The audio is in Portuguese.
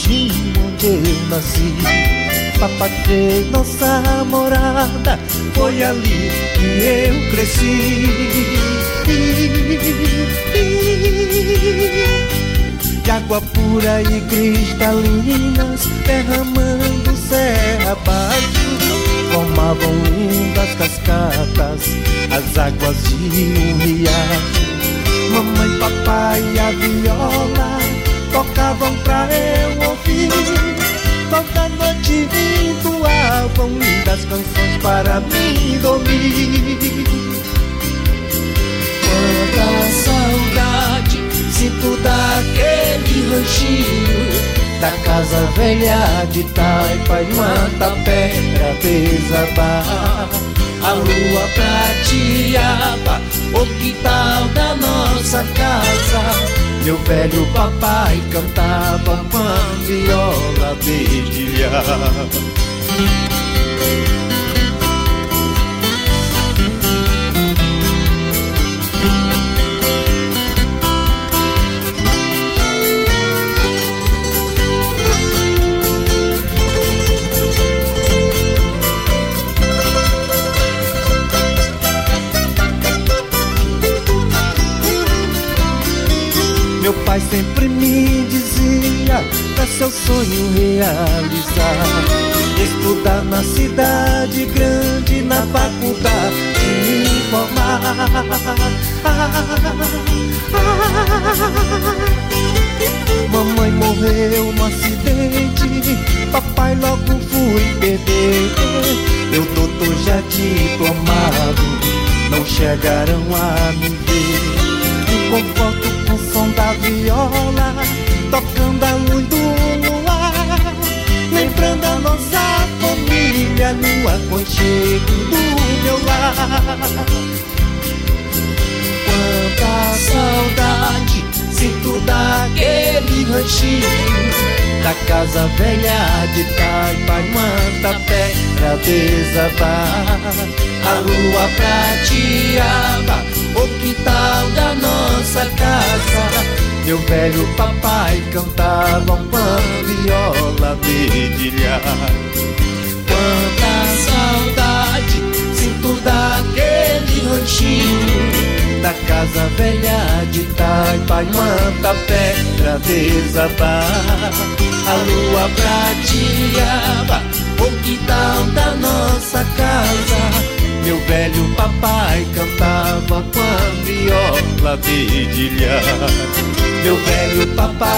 ranchinho onde eu nasci. Papai fez nossa morada, foi ali que eu cresci. De água pura e cristalinas derramando serra abaixo, formavam lindas cascatas as águas de um riacho. Mamãe, papai e a viola tocavam pra eu ouvir. Toda noite entoavam lindas canções para mim dormir. Quanta saudade sinto daquele ranchinho, da casa velha de Taipa e Matapé pra desabar. A lua prateava o quintal da nossa casa. Meu velho papai cantava com a viola dedilhar. Meu pai sempre me dizia pra seu sonho realizar, estudar na cidade grande, na faculdade me formar. Mamãe morreu no acidente, papai logo fui perder. Eu doutor já diplomado, não chegaram a me ver. Conforto com o som da viola, tocando a luz do luar, lembrando a nossa família no aconchego do meu lar. Quanta saudade sinto daquele ranchinho, da casa velha de Taipa e Matapé pra desabar. A lua prateava o quintal da nossa casa. Meu velho papai cantava com a viola dedilhar. Quanta saudade sinto daquele ranchinho, da casa velha de Taipa e Matapé pra desabar. A lua prateava o quintal da nossa casa. Meu velho papai cantava com a viola dedilhar. Meu velho papai